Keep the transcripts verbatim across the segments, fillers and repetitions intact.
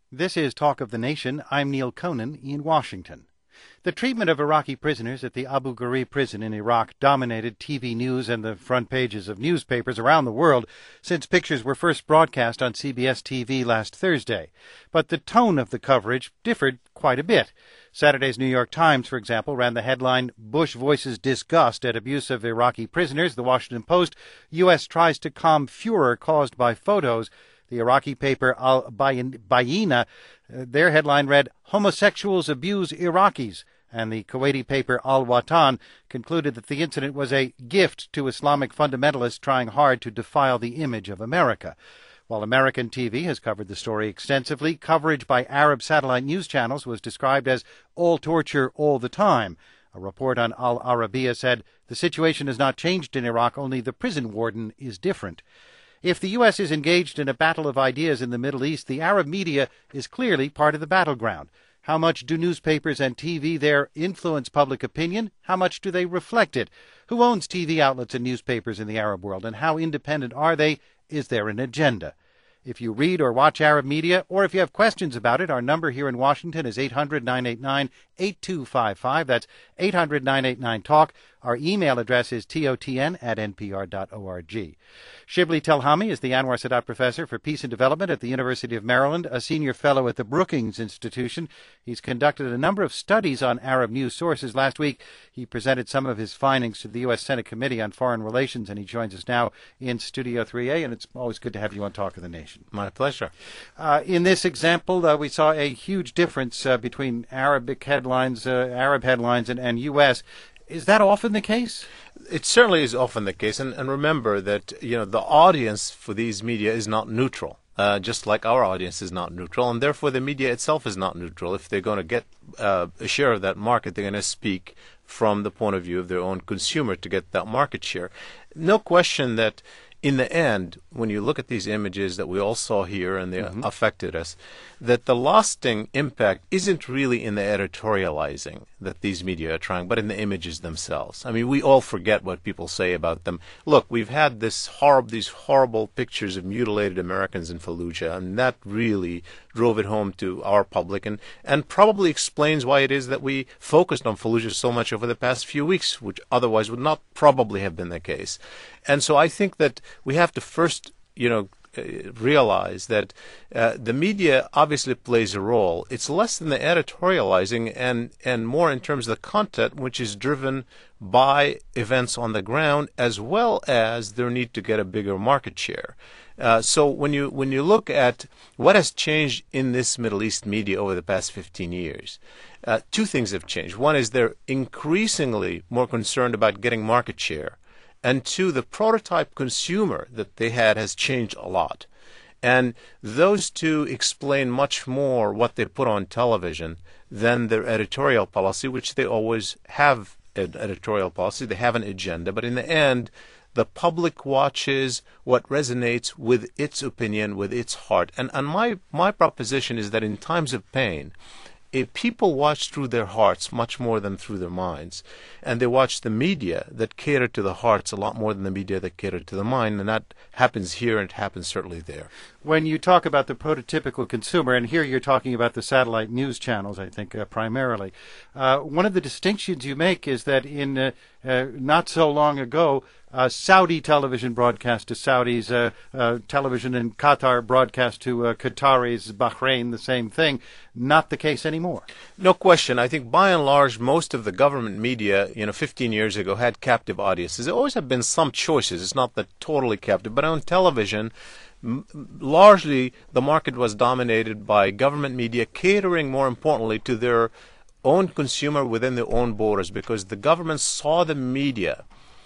This is Talk of the Nation. I'm Neil Conan in Washington. The treatment of Iraqi prisoners at the Abu Ghraib prison in Iraq dominated T V news and the front pages of newspapers around the world since pictures were first broadcast on C B S T V last Thursday. But the tone of the coverage differed quite a bit. Saturday's New York Times, for example, ran the headline, "Bush voices disgust at abuse of Iraqi prisoners." The Washington Post, U S tries to calm furor caused by photos. The Iraqi paper Al-Bayina, their headline read, "Homosexuals abuse Iraqis." And the Kuwaiti paper Al-Watan concluded that the incident was a gift to Islamic fundamentalists trying hard to defile the image of America. While American T V has covered the story extensively, coverage by Arab satellite news channels was described as all torture all the time. A report on Al Arabiya said the situation has not changed in Iraq, only the prison warden is different. If the U S is engaged in a battle of ideas in the Middle East, the Arab media is clearly part of the battleground. How much do newspapers and T V there influence public opinion? How much do they reflect it? Who owns T V outlets and newspapers in the Arab world, and how independent are they? Is there an agenda? If you read or watch Arab media, or if you have questions about it, our number here in Washington is eight hundred, nine eight nine, eight two five five. That's eight hundred, nine eight nine, talk. Our email address is totn at npr dot org. Shibli Telhami is the Anwar Sadat Professor for Peace and Development at the University of Maryland, a senior fellow at the Brookings Institution. He's conducted a number of studies on Arab news sources. Last week, he presented some of his findings to the U S Senate Committee on Foreign Relations, and he joins us now in Studio three A, and it's always good to have you on Talk of the Nation. My pleasure. Uh, in this example, uh, we saw a huge difference uh, between Arabic headlines, uh, Arab headlines, and, and U S. Is that often the case? It certainly is often the case, and, and remember that you know the audience for these media is not neutral, uh, just like our audience is not neutral, and therefore the media itself is not neutral. If they're going to get uh, a share of that market, they're going to speak from the point of view of their own consumer to get that market share. No question that in the end, when you look at these images that we all saw here and they mm-hmm. affected us, that the lasting impact isn't really in the editorializing that these media are trying, but in the images themselves. I mean, we all forget what people say about them. Look, we've had this horrible, these horrible pictures of mutilated Americans in Fallujah, and that really drove it home to our public and, and probably explains why it is that we focused on Fallujah so much over the past few weeks, which otherwise would not probably have been the case. And so I think that we have to first, you know, uh, realize that uh, the media obviously plays a role. It's less than the editorializing and, and more in terms of the content, which is driven by events on the ground as well as their need to get a bigger market share. Uh, so when you when you look at what has changed in this Middle East media over the past fifteen years, uh, two things have changed. One is they're increasingly more concerned about getting market share. And two, the prototype consumer that they had has changed a lot. And those two explain much more what they put on television than their editorial policy, which they always have an editorial policy. They have an agenda. But in the end, the public watches what resonates with its opinion, with its heart. And, and my, my proposition is that in times of pain, if people watch through their hearts much more than through their minds, and they watch the media that cater to the hearts a lot more than the media that cater to the mind, and that happens here and it happens certainly there. When you talk about the prototypical consumer, and here you're talking about the satellite news channels, I think, uh, primarily, uh, one of the distinctions you make is that in uh, uh, not so long ago, Uh, Saudi television broadcast to Saudis, uh, uh, television in Qatar broadcast to uh, Qataris, Bahrain, the same thing. Not the case anymore. No question. I think by and large, most of the government media, you know, fifteen years ago had captive audiences. There always have been some choices. It's not that totally captive. But on television, m- largely the market was dominated by government media catering, more importantly, to their own consumer within their own borders, because the government saw the media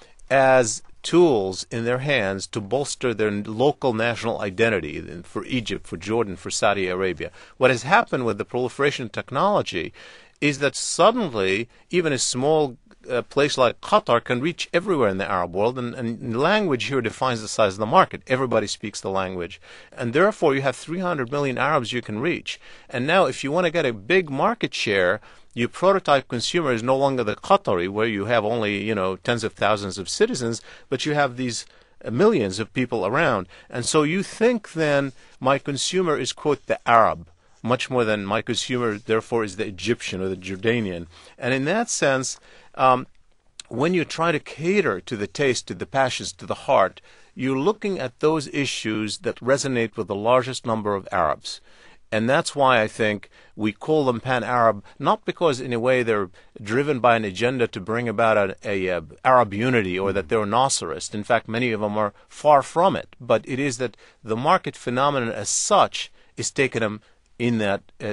as tools in their hands to bolster their local national identity for Egypt, for Jordan, for Saudi Arabia. What has happened with the proliferation of technology is that suddenly even a small uh, place like Qatar can reach everywhere in the Arab world, and, and language here defines the size of the market. Everybody speaks the language. And therefore you have three hundred million Arabs you can reach. And now if you want to get a big market share, your prototype consumer is no longer the Qatari, where you have only, you know, tens of thousands of citizens, but you have these millions of people around. And so you think then my consumer is, quote, the Arab, much more than my consumer, therefore, is the Egyptian or the Jordanian. And in that sense, um, when you try to cater to the taste, to the passions, to the heart, you're looking at those issues that resonate with the largest number of Arabs. And that's why I think we call them pan-Arab, not because in a way they're driven by an agenda to bring about a, a, a Arab unity or that they're Nasserist. In fact, many of them are far from it. But it is that the market phenomenon as such is taking them in that uh,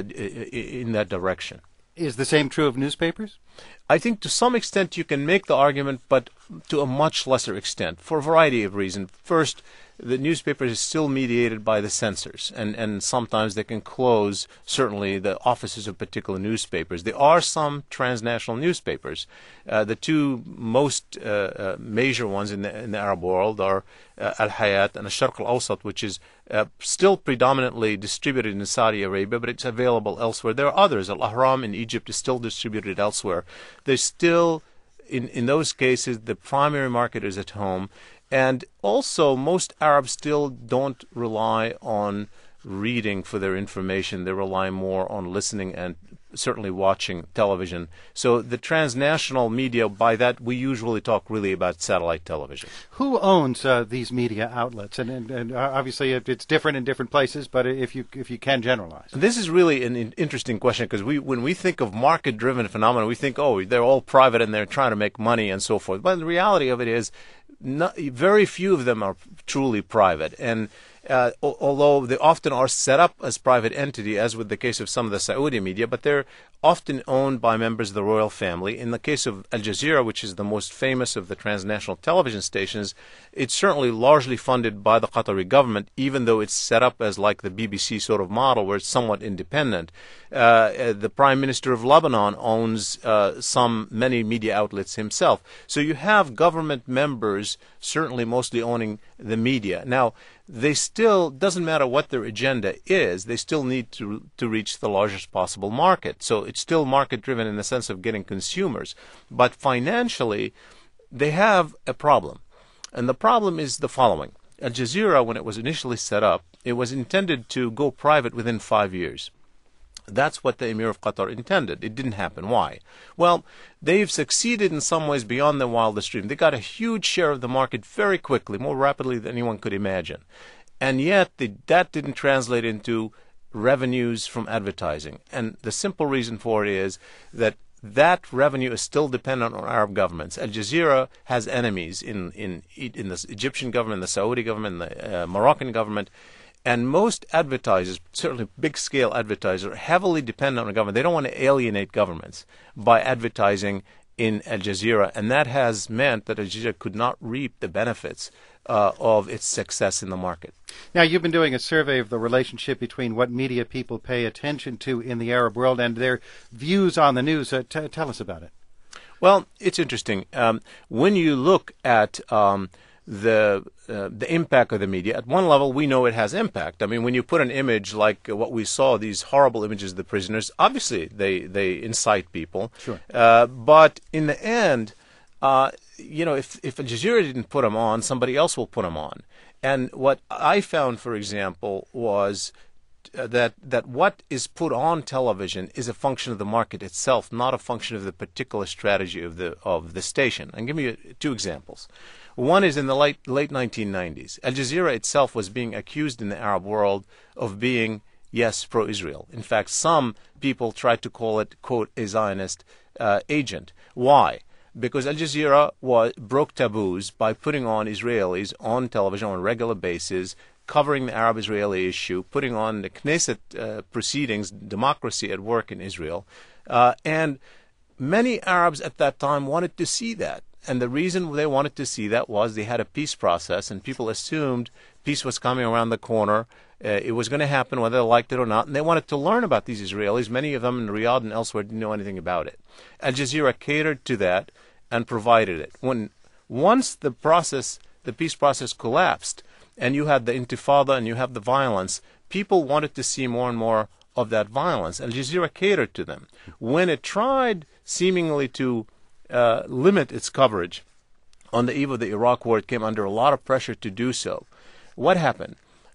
in that direction. Is the same true of newspapers? I think to some extent you can make the argument, but to a much lesser extent, for a variety of reasons. First, the newspaper is still mediated by the censors, and, and sometimes they can close, certainly, the offices of particular newspapers. There are some transnational newspapers. Uh, the two most uh, uh, major ones in the, in the Arab world are uh, Al-Hayat and Al-Sharq Al-Awsat, which is uh, still predominantly distributed in Saudi Arabia, but it's available elsewhere. There are others. Al-Ahram in Egypt is still distributed elsewhere. There's still, in, in those cases, the primary market is at home. And also, most Arabs still don't rely on reading for their information. They rely more on listening and certainly watching television. So the transnational media, by that, we usually talk really about satellite television. Who owns uh, these media outlets? And, and, and obviously it, it's different in different places, but if you if you can generalize. This is really an interesting question because we, when we think of market-driven phenomena, we think, oh, they're all private and they're trying to make money and so forth. But the reality of it is, Not, very few of them are truly private, and uh, although they often are set up as private entity, as with the case of some of the Saudi media, but they're often owned by members of the royal family. In the case of Al Jazeera, which is the most famous of the transnational television stations, it's certainly largely funded by the Qatari government, even though it's set up as like the B B C sort of model where it's somewhat independent. Uh, the Prime Minister of Lebanon owns uh, some, many media outlets himself. So you have government members certainly mostly owning the media. Now, they still, doesn't matter what their agenda is, they still need to to reach the largest possible market. So it's still market-driven in the sense of getting consumers. But financially, they have a problem. And the problem is the following. Al Jazeera, when it was initially set up, it was intended to go private within five years. That's what the Emir of Qatar intended. It didn't happen. Why? Well, they've succeeded in some ways beyond their wildest dream. They got a huge share of the market very quickly, more rapidly than anyone could imagine. And yet, the, that didn't translate into revenues from advertising. And the simple reason for it is that that revenue is still dependent on Arab governments. Al Jazeera has enemies in, in, in the Egyptian government, the Saudi government, the uh, Moroccan government. And most advertisers, certainly big-scale advertisers, heavily depend on the government. They don't want to alienate governments by advertising in Al Jazeera. And that has meant that Al Jazeera could not reap the benefits uh, of its success in the market. Now, you've been doing a survey of the relationship between what media people pay attention to in the Arab world and their views on the news. Uh, t- tell us about it. Well, it's interesting. Um, when you look at Um, the uh, the impact of the media, at one level we know it has impact. I mean, when you put an image like what we saw, these horrible images of the prisoners, obviously they, they incite people. Sure. Uh, but in the end, uh, you know, if, if Al Jazeera didn't put them on, somebody else will put them on. And what I found, for example, was that that what is put on television is a function of the market itself, not a function of the particular strategy of the of the station. And give me two examples. One is in the late late nineteen nineties. Al Jazeera itself was being accused in the Arab world of being, yes, pro-Israel. In fact, some people tried to call it, quote, a Zionist uh, agent. Why? Because Al Jazeera was, broke taboos by putting on Israelis on television on a regular basis, covering the Arab-Israeli issue, putting on the Knesset uh, proceedings, democracy at work in Israel. Uh, and many Arabs at that time wanted to see that. And the reason they wanted to see that was they had a peace process, and people assumed peace was coming around the corner. Uh, it was going to happen whether they liked it or not. And they wanted to learn about these Israelis. Many of them in Riyadh and elsewhere didn't know anything about it. Al Jazeera catered to that and provided it. When once the process, the peace process collapsed, and you had the intifada and you have the violence, people wanted to see more and more of that violence. Al Jazeera catered to them. When it tried seemingly to uh, limit its coverage on the eve of the Iraq war, it came under a lot of pressure to do so. What happened?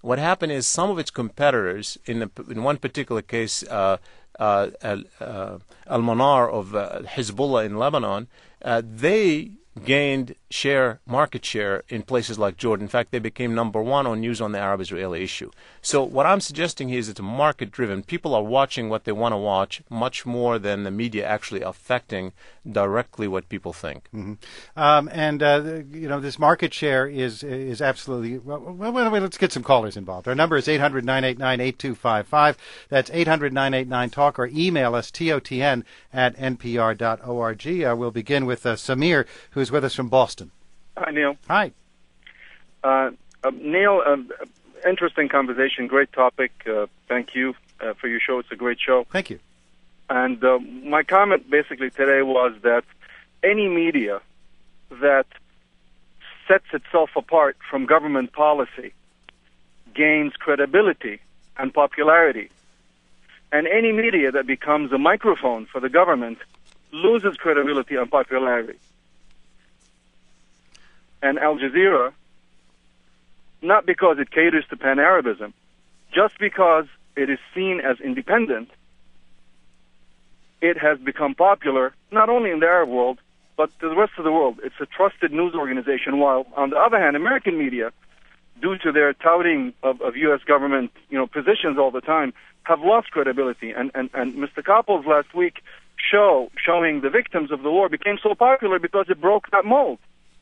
what happened is some of its competitors, in, a, in one particular case, uh, uh, uh, Al-Manar of uh, Hezbollah in Lebanon, uh, they gained share, market share in places like Jordan. In fact, they became number one on news on the Arab-Israeli issue. So what I'm suggesting here is it's market-driven. People are watching what they want to watch much more than the media actually affecting directly what people think. Mm-hmm. Um, and, uh, you know, this market share is is absolutely... Well, well, well, let's get some callers involved. Our number is eight hundred, nine eight nine, eight two five five. That's eight hundred, nine eight nine, talk, or email us, T O T N at N P R dot org. Uh, we'll begin with uh, Samir, who's with us from Boston. Hi, Neil. Hi. Uh, uh, Neil, uh, interesting conversation, great topic. Uh, thank you uh, for your show. It's a great show. Thank you. And uh, my comment basically today was that any media that sets itself apart from government policy gains credibility and popularity. And any media that becomes a microphone for the government loses credibility and popularity. And Al Jazeera, not because it caters to pan-Arabism, just because it is seen as independent, it has become popular, not only in the Arab world, but to the rest of the world. It's a trusted news organization, while, on the other hand, American media, due to their touting of, of U S government, you know, positions all the time, have lost credibility. And, and, and Mister Koppel's last week show, showing the victims of the war, became so popular because it broke that mold.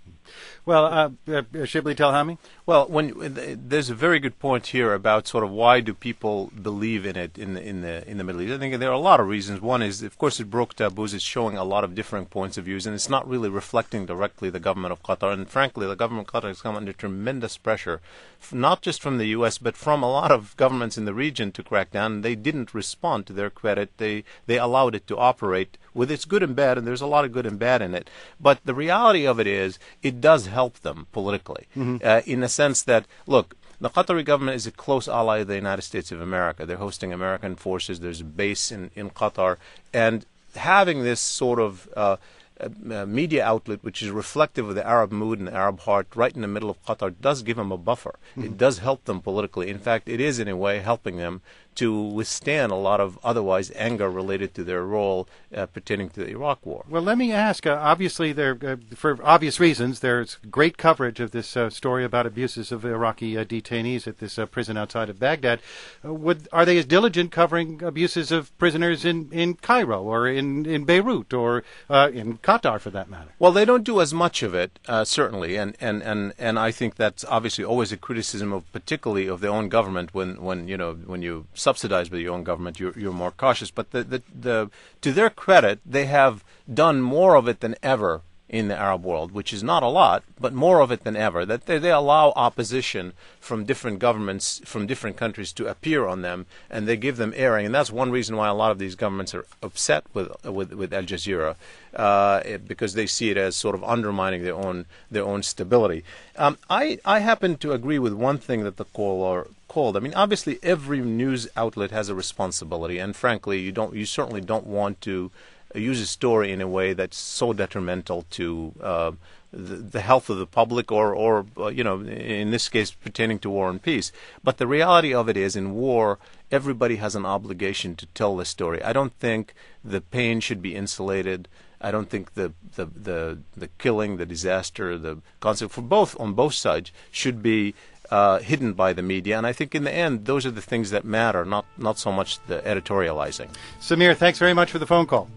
Well, uh, uh, Shibli Telhami? Well, when there's a very good point here about sort of why do people believe in it in the in the in the Middle East. I think there are a lot of reasons. One is, of course, it broke taboos. It's showing a lot of different points of views, and it's not really reflecting directly the government of Qatar. And frankly, the government of Qatar has come under tremendous pressure, not just from the U S, but from a lot of governments in the region to crack down. They didn't respond to their credit. They they allowed it to operate with its good and bad, and there's a lot of good and bad in it. But the reality of it is, it does help them politically, mm-hmm. uh, in the sense that, look, the Qatari government is a close ally of the United States of America. They're hosting American forces. There's a base in, in Qatar. And having this sort of uh, uh, media outlet, which is reflective of the Arab mood and the Arab heart, right in the middle of Qatar, does give them a buffer. Mm-hmm. It does help them politically. In fact, it is, in a way, helping them to withstand a lot of otherwise anger related to their role uh, pertaining to the Iraq War. Well, let me ask, uh, obviously, there, uh, for obvious reasons, there's great coverage of this uh, story about abuses of Iraqi uh, detainees at this uh, prison outside of Baghdad. Uh, would, are they as diligent covering abuses of prisoners in, in Cairo or in, in Beirut or uh, in Qatar, for that matter? Well, they don't do as much of it, uh, certainly, and, and, and, and I think that's obviously always a criticism of, particularly of their own government, when, when you know, when you subsidized by your own government, you're, you're more cautious. But the, the, the, to their credit, they have done more of it than ever in the Arab world, which is not a lot, but more of it than ever. That they, they allow opposition from different governments, from different countries, to appear on them, and they give them airing. And that's one reason why a lot of these governments are upset with with, with Al Jazeera, uh, it, because they see it as sort of undermining their own their own stability. Um, I I happen to agree with one thing that the caller called. I mean, obviously, every news outlet has a responsibility, and frankly, you don't you certainly don't want to use a story in a way that's so detrimental to uh, the, the health of the public, or, or uh, you know, in this case, pertaining to war and peace. But the reality of it is, in war, everybody has an obligation to tell the story. I don't think the pain should be insulated. I don't think the the the, the killing, the disaster, the concept for both on both sides should be Uh, hidden by the media, and I think in the end those are the things that matter, not not so much the editorializing. Samir, thanks very much for the phone call.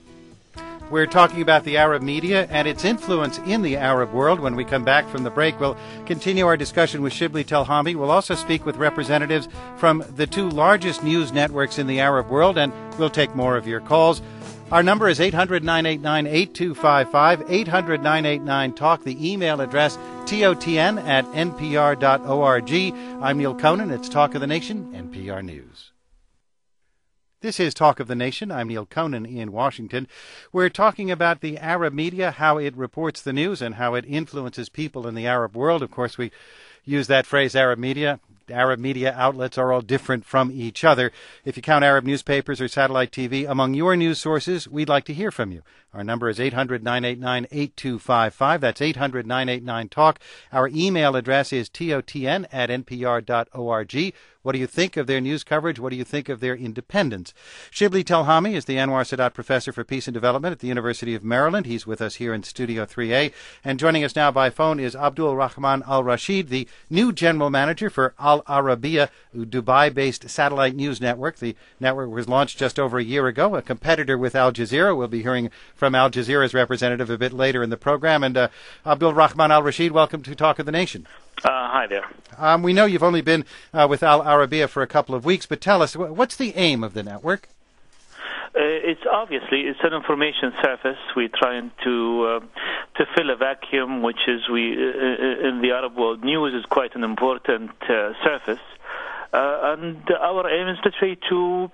We're talking about the Arab media and its influence in the Arab world. When we come back from the break, we'll continue our discussion with Shibli Telhami. We'll also speak with representatives from the two largest news networks in the Arab world, and we'll take more of your calls. Our number is eight hundred, nine eight nine, eight two five five, eight hundred, nine eight nine, talk. The email address, T O T N at N P R dot org. I'm Neil Conan. It's Talk of the Nation, N P R News. This is Talk of the Nation. I'm Neil Conan in Washington. We're talking about the Arab media, how it reports the news and how it influences people in the Arab world. Of course, we use that phrase, Arab media, Arab media outlets are all different from each other. If you count Arab newspapers or satellite T V among your news sources, we'd like to hear from you. Our number is eight hundred, nine eight nine, eight two five five. That's eight hundred, nine eight nine, talk. Our email address is totn at npr dot org. What do you think of their news coverage? What do you think of their independence? Shibli Telhami is the Anwar Sadat Professor for Peace and Development at the University of Maryland. He's with us here in Studio three A. And joining us now by phone is Abdul Rahman Al-Rashid, the new general manager for Al Arabiya, a Dubai-based satellite news network. The network was launched just over a year ago, a competitor with Al Jazeera. We'll be hearing from Al Jazeera's representative a bit later in the program. And uh, Abdul Rahman Al-Rashid, welcome to Talk of the Nation. Uh, hi there. Um, we know you've only been uh, with Al Arabiya for a couple of weeks, but tell us, what's the aim of the network? Uh, it's obviously it's an information service. We're trying to uh, to fill a vacuum, which is we uh, in the Arab world. News is quite an important uh, service, uh, and our aim is to try to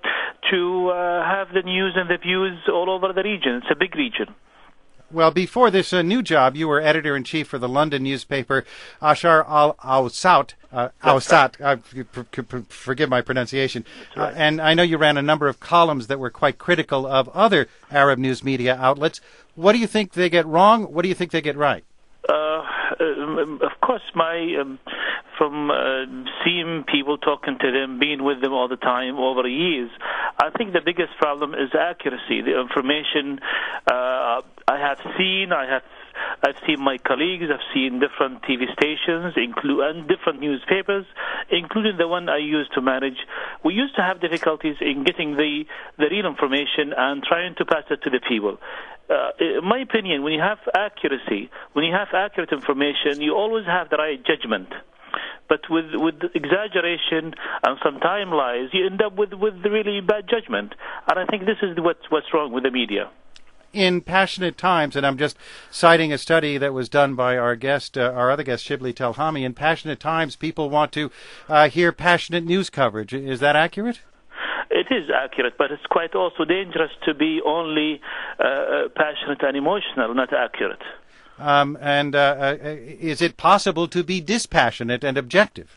to uh, have the news and the views all over the region. It's a big region. Well, before this uh, new job, you were editor-in-chief for the London newspaper Ashar al-Awsat. Uh, Awsat, uh, f- f- forgive my pronunciation. Right. Uh, and I know you ran a number of columns that were quite critical of other Arab news media outlets. What do you think they get wrong? What do you think they get right? Uh, um, of course, my um, from uh, seeing people, talking to them, being with them all the time over years, I think the biggest problem is accuracy. The information uh, I have seen, I have I've seen my colleagues, I've seen different T V stations, include and different newspapers, including the one I used to manage. We used to have difficulties in getting the the real information and trying to pass it to the people. Uh, in my opinion, when you have accuracy, when you have accurate information, you always have the right judgment. But with with exaggeration and some time lies, you end up with, with really bad judgment. And I think this is what's, what's wrong with the media. In passionate times, and I'm just citing a study that was done by our guest, uh, our other guest, Shibli Telhami, in passionate times, people want to uh, hear passionate news coverage. Is that accurate? It is accurate, but it's quite also dangerous to be only uh, passionate and emotional, not accurate. Um, and uh, uh, is it possible to be dispassionate and objective?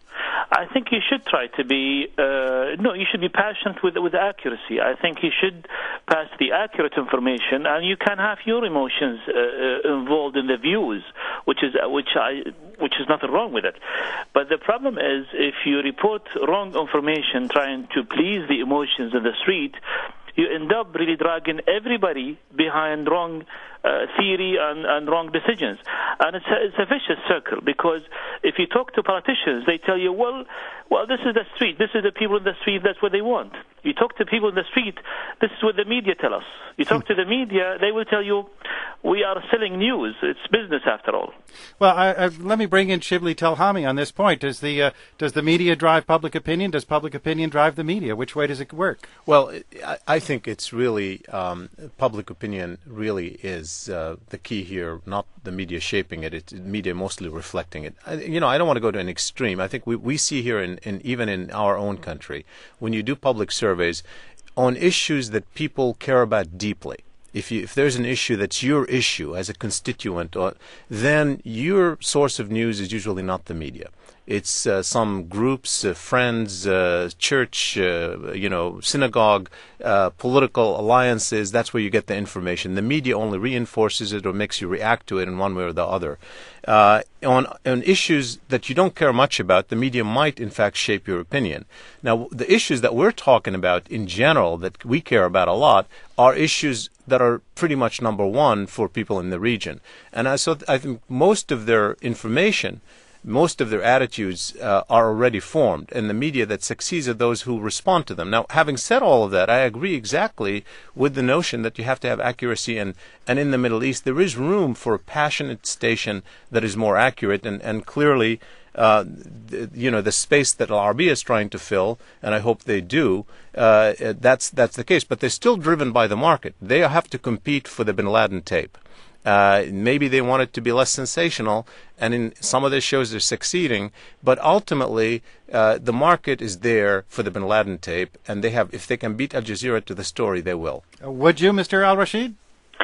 I think you should try to be, uh, no, you should be passionate with with accuracy. I think you should pass the accurate information, and you can have your emotions uh, uh, involved in the views, which is uh, which I which is nothing wrong with it. But the problem is if you report wrong information trying to please the emotions in the street, you end up really dragging everybody behind wrong uh, theory and, and wrong decisions. And it's a, it's a vicious circle, because if you talk to politicians, they tell you, well, well, this is the street, this is the people in the street, that's what they want. You talk to people in the street, this is what the media tell us. You talk to the media, they will tell you, we are selling news. It's business after all. Well, I, I, let me bring in Shibli Telhami on this point. Does the uh, does the media drive public opinion? Does public opinion drive the media? Which way does it work? Well, I, I think it's really um, public opinion really is uh, the key here, not the media shaping it. It's media mostly reflecting it. I, you know, I don't want to go to an extreme. I think we, we see here, in, in even in our own country, when you do public surveys on issues that people care about deeply, If you, if there's an issue that's your issue as a constituent, or, then your source of news is usually not the media. It's uh, some groups, uh, friends, uh, church, uh, you know, synagogue, uh, political alliances. That's where you get the information. The media only reinforces it or makes you react to it in one way or the other. Uh, on, on issues that you don't care much about, the media might, in fact, shape your opinion. Now, the issues that we're talking about in general that we care about a lot are issues that are pretty much number one for people in the region. And I, so I think most of their information, most of their attitudes uh, are already formed, and the media that succeeds are those who respond to them. Now, having said all of that, I agree exactly with the notion that you have to have accuracy, and, and in the Middle East there is room for a passionate station that is more accurate, and, and clearly uh, th- you know, the space that Al Arabiya is trying to fill, and I hope they do, uh, that's, that's the case. But they're still driven by the market. They have to compete for the Bin Laden tape. Uh, maybe they want it to be less sensational, and in some of their shows they're succeeding, but ultimately uh, the market is there for the Bin Laden tape, and they have, if they can beat Al Jazeera to the story, they will. Uh, would you, Mister Al-Rashid?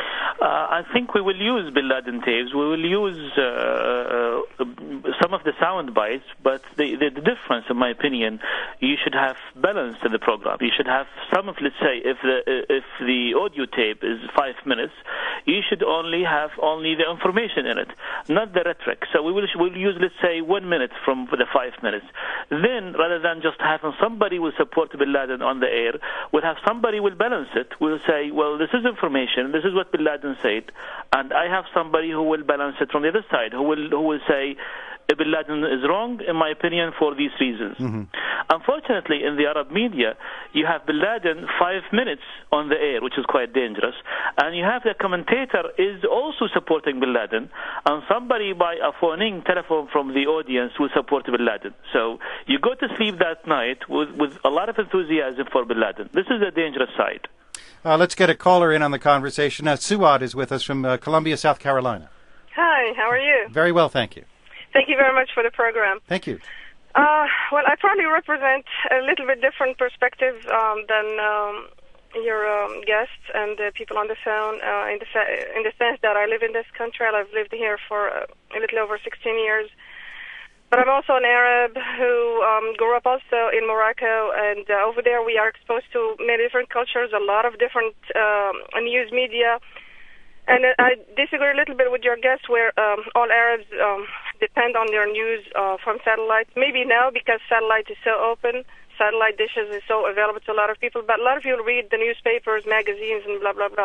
Uh, I think we will use Bin Laden tapes. We will use uh, uh, some of the sound bites, but the, the, the difference, in my opinion, you should have balance in the program. You should have some of, let's say, if the if the audio tape is five minutes, you should only have only the information in it, not the rhetoric. So we will we'll use, let's say, one minute from the five minutes. Then, rather than just having somebody will support Bin Laden on the air, we'll have somebody will balance it. We'll say, well, this is information. This is what Bin Laden said, and I have somebody who will balance it from the other side, who will who will say Bin Laden is wrong, in my opinion, for these reasons. Mm-hmm. Unfortunately, in the Arab media, you have Bin Laden five minutes on the air, which is quite dangerous, and you have the commentator is also supporting Bin Laden, and somebody by a phoning telephone from the audience will support Bin Laden. So you go to sleep that night with, with a lot of enthusiasm for Bin Laden. This is the dangerous side. Uh, let's get a caller in on the conversation. Uh, Suad is with us from uh, Columbia, South Carolina. Hi, how are you? Very well, thank you. Thank you very much for the program. Thank you. Uh, well, I probably represent a little bit different perspective um, than um, your um, guests and the people on the phone, uh, in, the se- in the sense that I live in this country. I've lived here for uh, a little over sixteen years. But I'm also an Arab who um, grew up also in Morocco, and uh, over there we are exposed to many different cultures, a lot of different um, news media. And uh, I disagree a little bit with your guest where um, all Arabs um, depend on their news uh, from satellite. Maybe now because satellite is so open, satellite dishes is so available to a lot of people, but a lot of people read the newspapers, magazines, and blah, blah, blah.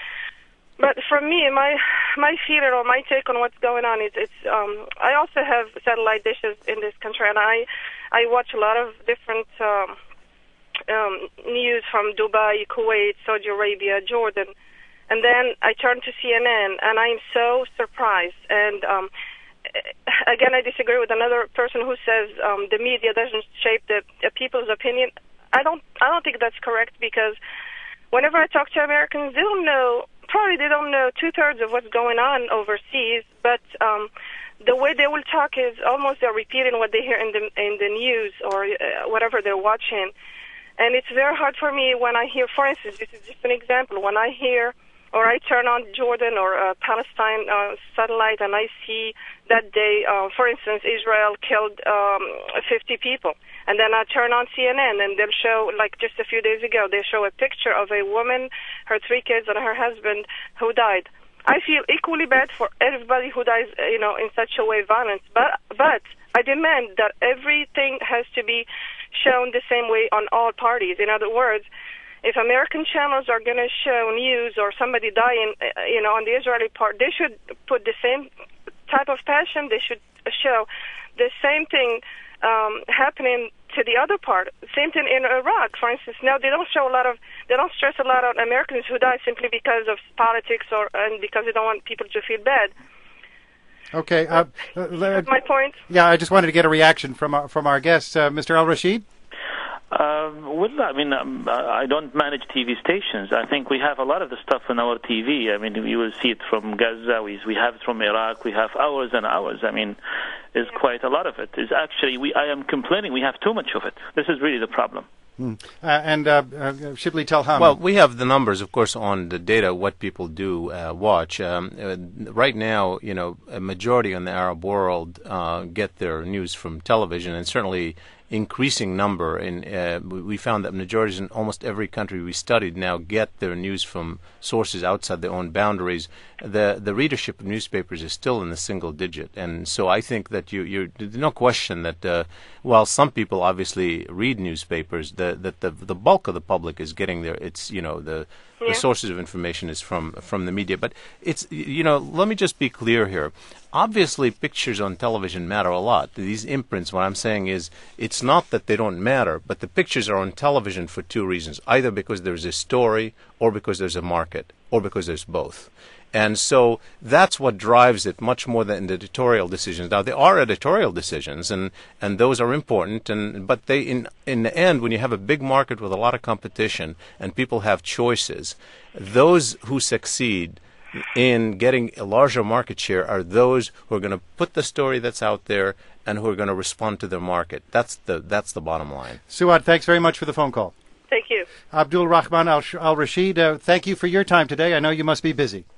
But for me, my my feeling or my take on what's going on is it's. Um, I also have satellite dishes in this country, and I I watch a lot of different um, um, news from Dubai, Kuwait, Saudi Arabia, Jordan, and then I turn to C N N, and I'm so surprised. And um, again, I disagree with another person who says um, the media doesn't shape the, the people's opinion. I don't I don't think that's correct, because whenever I talk to Americans, they don't know. Probably they don't know two-thirds of what's going on overseas, but um, the way they will talk is almost they're repeating what they hear in the in the news or uh, whatever they're watching. And it's very hard for me when I hear, for instance, this is just an example, when I hear or I turn on Jordan or uh, Palestine uh, satellite and I see that day, uh, for instance, Israel killed um, fifty people. And then I turn on C N N, and they'll show, like just a few days ago, they show a picture of a woman, her three kids, and her husband who died. I feel equally bad for everybody who dies, you know, in such a way, violence. But but I demand that everything has to be shown the same way on all parties. In other words, if American channels are going to show news or somebody dying, you know, on the Israeli part, they should put the same type of passion. They should show the same thing Um, happening to the other part. Same thing in Iraq, for instance. Now they don't show a lot of, they don't stress a lot on Americans who die simply because of politics or and because they don't want people to feel bad. Okay, uh, uh, That's my point. Yeah, I just wanted to get a reaction from our, from our guest, uh, Mister Al Rashid. Um, well, I mean, um, I don't manage T V stations. I think we have a lot of the stuff on our T V. I mean, you will see it from Gaza. We, we have it from Iraq. We have hours and hours. I mean, there's quite a lot of it. It's actually, we, I am complaining we have too much of it. This is really the problem. Hmm. Uh, and uh, uh, Shibli Telham. Well, we have the numbers, of course, on the data, what people do uh, watch. Um, uh, right now, you know, a majority in the Arab world uh, get their news from television, and certainly increasing number. In uh, we found that majorities in almost every country we studied now get their news from sources outside their own boundaries. The the readership of newspapers is still in the single digit, and so I think that you you there's no question that uh, while some people obviously read newspapers, the that the the bulk of the public is getting their it's you know the Yeah. the sources of information is from from the media. But it's you know let me just be clear here. Obviously, pictures on television matter a lot. These imprints, what I'm saying is, it's not that they don't matter, but the pictures are on television for two reasons: either because there's a story, or because there's a market, or because there's both. And so that's what drives it much more than the editorial decisions. Now, there are editorial decisions, and, and those are important. And but they in in the end, when you have a big market with a lot of competition and people have choices, those who succeed in getting a larger market share are those who are going to put the story that's out there and who are going to respond to their market. That's the that's the bottom line. Suad, thanks very much for the phone call. Thank you. Abdul Rahman Al Rashid, uh, thank you for your time today. I know you must be busy. Thank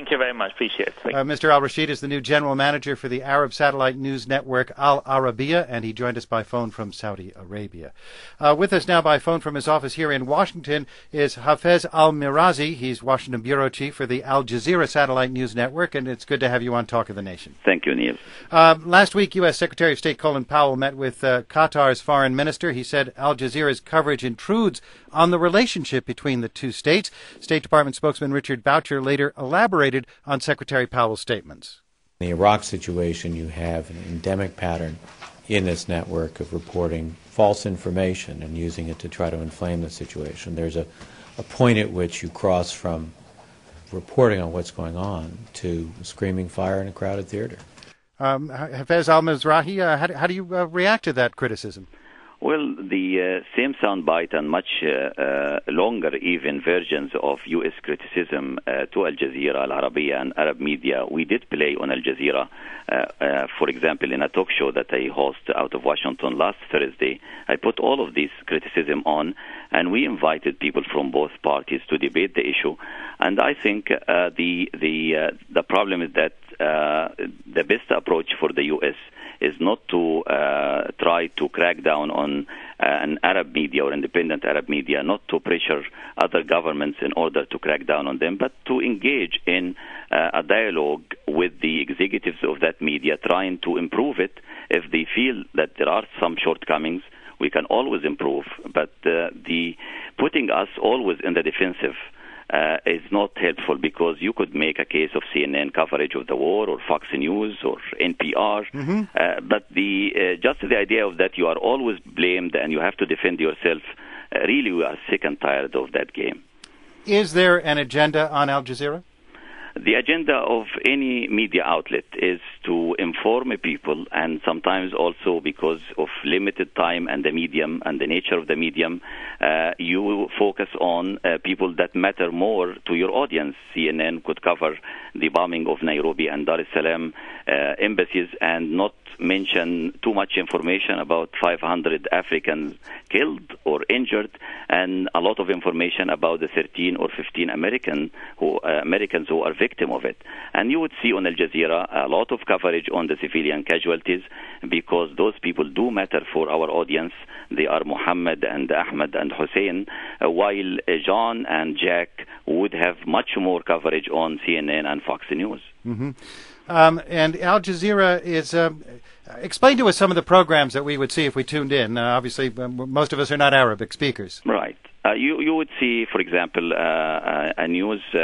Thank you very much. Appreciate it. Thank Uh, Mister Al-Rashid is the new general manager for the Arab satellite news network Al Arabiya, and he joined us by phone from Saudi Arabia. Uh, with us now by phone from his office here in Washington is Hafez Al-Mirazi. He's Washington bureau chief for the Al Jazeera satellite news network, and it's good to have you on Talk of the Nation. Thank you, Neil. Uh, last week, U S. Secretary of State Colin Powell met with uh, Qatar's foreign minister. He said Al Jazeera's coverage intrudes on the relationship between the two states. State Department spokesman Richard Boucher later elaborated on Secretary Powell's statements. In the Iraq situation, you have an endemic pattern in this network of reporting false information and using it to try to inflame the situation. There's a, a point at which you cross from reporting on what's going on to screaming fire in a crowded theater. Um, Hafez Al-Mizrahi, uh, how, do, how do you uh, react to that criticism? Well, the uh, same soundbite and much uh, uh, longer even versions of U S criticism uh, to Al Jazeera, Al Arabiya, and Arab media, we did play on Al Jazeera. Uh, uh, for example, in a talk show that I host out of Washington last Thursday, I put all of this criticism on, and we invited people from both parties to debate the issue. And I think uh, the the uh, the problem is that uh, the best approach for the U S is not to uh, try to crack down on uh, an Arab media or independent Arab media, not to pressure other governments in order to crack down on them, but to engage in uh, a dialogue with the executives of that media, trying to improve it. If they feel that there are some shortcomings, we can always improve. But uh, the putting us always in the defensive Uh, is not helpful, because you could make a case of C N N coverage of the war or Fox News or N P R, mm-hmm. uh, but the uh, just the idea of that you are always blamed and you have to defend yourself, uh, really we are sick and tired of that game. Is there an agenda on Al Jazeera? The agenda of any media outlet is to inform people, and sometimes also because of limited time and the medium and the nature of the medium, uh, you focus on uh, people that matter more to your audience. C N N could cover the bombing of Nairobi and Dar es Salaam uh, embassies and not mention too much information about five hundred Africans killed or injured, and a lot of information about the thirteen or fifteen American who, uh, Americans who are victim of it. And you would see on Al Jazeera a lot of coverage on the civilian casualties, because those people do matter for our audience. They are Muhammad and Ahmed and Hussein, uh, while uh, John and Jack would have much more coverage on C N N and Fox News. Mm-hmm. Um, and Al Jazeera is, um, explain to us some of the programs that we would see if we tuned in. Uh, obviously, most of us are not Arabic speakers. Right. Uh, you, you would see, for example, uh, a news uh,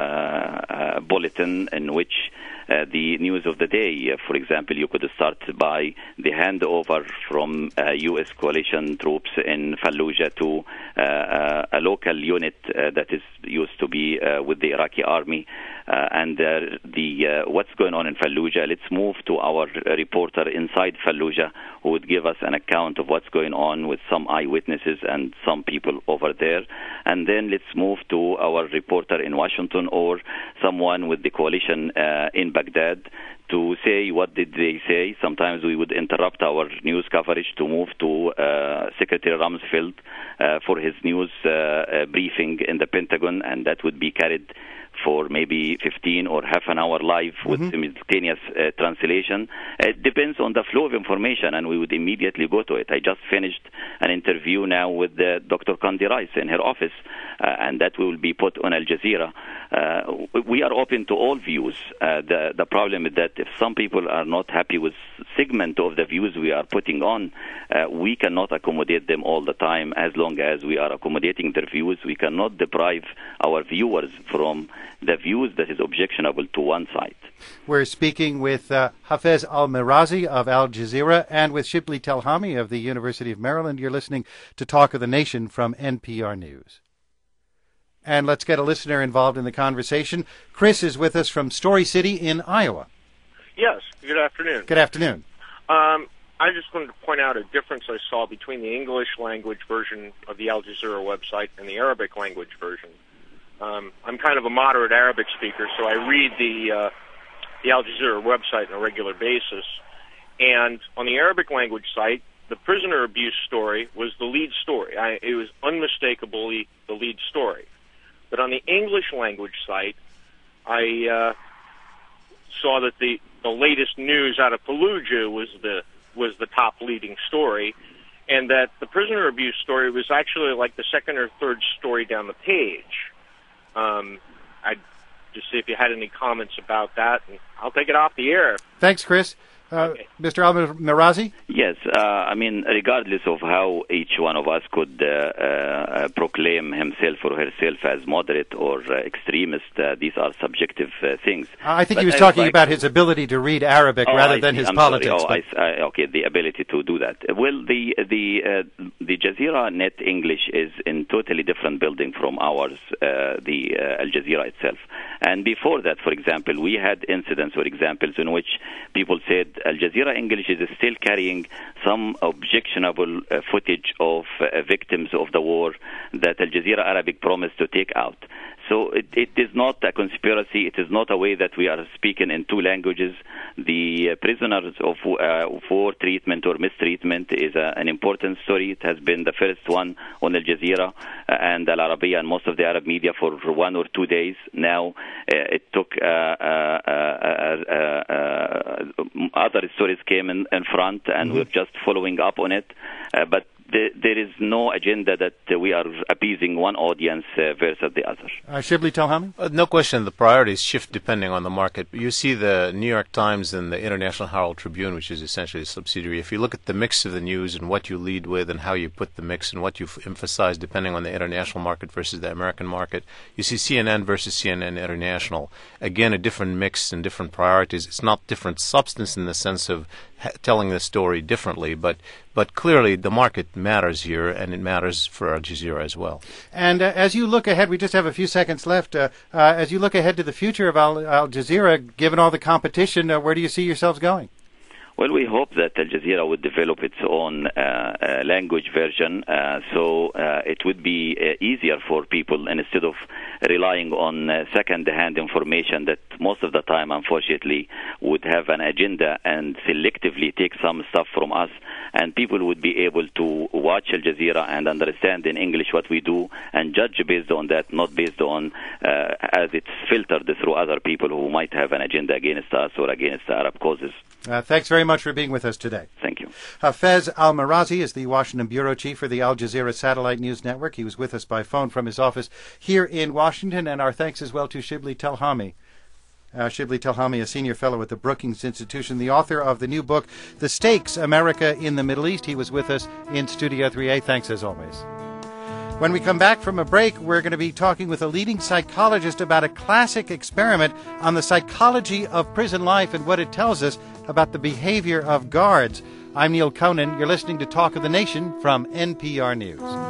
uh, bulletin in which uh, the news of the day, uh, for example, you could start by the handover from uh, U S coalition troops in Fallujah to uh, uh, a local unit uh, that is used to be uh, with the Iraqi army, uh, and uh, the uh, what's going on in Fallujah. Let's move to our reporter inside Fallujah, who would give us an account of what's going on with some eyewitnesses and some people over there. And then let's move to our reporter in Washington or someone with the coalition uh, in Baghdad to say what did they say. Sometimes we would interrupt our news coverage to move to uh, Secretary Rumsfeld uh, for his news uh, uh, briefing in the Pentagon, and that would be carried for maybe fifteen or half an hour live with mm-hmm. simultaneous uh, translation. It depends on the flow of information, and we would immediately go to it. I just finished an interview now with uh, Doctor Kandi Rice in her office, uh, and that will be put on Al Jazeera. Uh, we are open to all views. Uh, the, the problem is that if some people are not happy with segment of the views we are putting on, uh, we cannot accommodate them all the time. As long as we are accommodating their views, we cannot deprive our viewers from the views that is objectionable to one side. We're speaking with uh, Hafez Al-Mirazi of Al Jazeera and with Shibli Telhami of the University of Maryland. You're listening to Talk of the Nation from N P R News. And let's get a listener involved in the conversation. Chris is with us from Story City in Iowa. Yes, good afternoon. Good afternoon. Um, I just wanted to point out a difference I saw between the English language version of the Al Jazeera website and the Arabic language version. Um, I'm kind of a moderate Arabic speaker, so I read the uh, the Al Jazeera website on a regular basis. And on the Arabic language site, the prisoner abuse story was the lead story. I, it was unmistakably the lead story. But on the English language site, I uh, saw that the, the latest news out of Fallujah was the was the top leading story, and that the prisoner abuse story was actually like the second or third story down the page. Um, I'd just see if you had any comments about that, and I'll take it off the air. Thanks, Chris. Uh, Okay. Mister Al-Mirazi? Yes, uh, I mean, regardless of how each one of us could uh, uh, proclaim himself or herself as moderate or uh, extremist, uh, these are subjective uh, things. I think But he was I talking like- about his ability to read Arabic Oh, rather I than see. his I'm politics. Sorry. but- Oh, I, I, okay, the ability to do that. Well, the the uh, the Jazeera Net English is in totally different building from ours, uh, the uh, Al Jazeera itself. And before that, for example, we had incidents or examples in which people said Al Jazeera English is still carrying some objectionable uh, footage of uh, victims of the war that Al Jazeera Arabic promised to take out. So it, it is not a conspiracy. It is not a way that we are speaking in two languages. The uh, prisoners of uh, war treatment or mistreatment is a, an important story. It has been the first one on Al Jazeera uh, and Al Arabiya and most of the Arab media for one or two days. Now uh, it took uh, uh, uh, uh, uh, other stories came in, in front, and mm-hmm. we're just following up on it. Uh, but The, there is no agenda that uh, we are appeasing one audience uh, versus the other. Uh, Shibli Telhami? Uh, no question, the priorities shift depending on the market. You see the New York Times and the International Herald Tribune, which is essentially a subsidiary. If you look at the mix of the news and what you lead with and how you put the mix and what you f- emphasize depending on the international market versus the American market, you see C N N versus C N N International. Again, a different mix and different priorities. It's not different substance in the sense of ha- telling the story differently, but but clearly the market matters here, and it matters for Al Jazeera as well. And uh, as you look ahead, we just have a few seconds left. Uh, uh, as you look ahead to the future of Al, Al Jazeera, given all the competition, uh, where do you see yourselves going? Well, we hope that Al Jazeera would develop its own uh, uh, language version, uh, so uh, it would be uh, easier for people, and instead of relying on uh, second-hand information that most of the time, unfortunately, would have an agenda and selectively take some stuff from us, and people would be able to watch Al Jazeera and understand in English what we do and judge based on that, not based on uh, as it's filtered through other people who might have an agenda against us or against Arab causes. Uh, thanks very much for being with us today. Thank you. Hafez Al-Mirazi is the Washington bureau chief for the Al Jazeera Satellite News Network. He was with us by phone from his office here in Washington, and our thanks as well to Shibli Telhami. Uh, Shibli Telhami, a senior fellow at the Brookings Institution, the author of the new book, The Stakes, America in the Middle East. He was with us in Studio three A. Thanks as always. When we come back from a break, we're going to be talking with a leading psychologist about a classic experiment on the psychology of prison life and what it tells us about the behavior of guards. I'm Neil Conan. You're listening to Talk of the Nation from N P R News.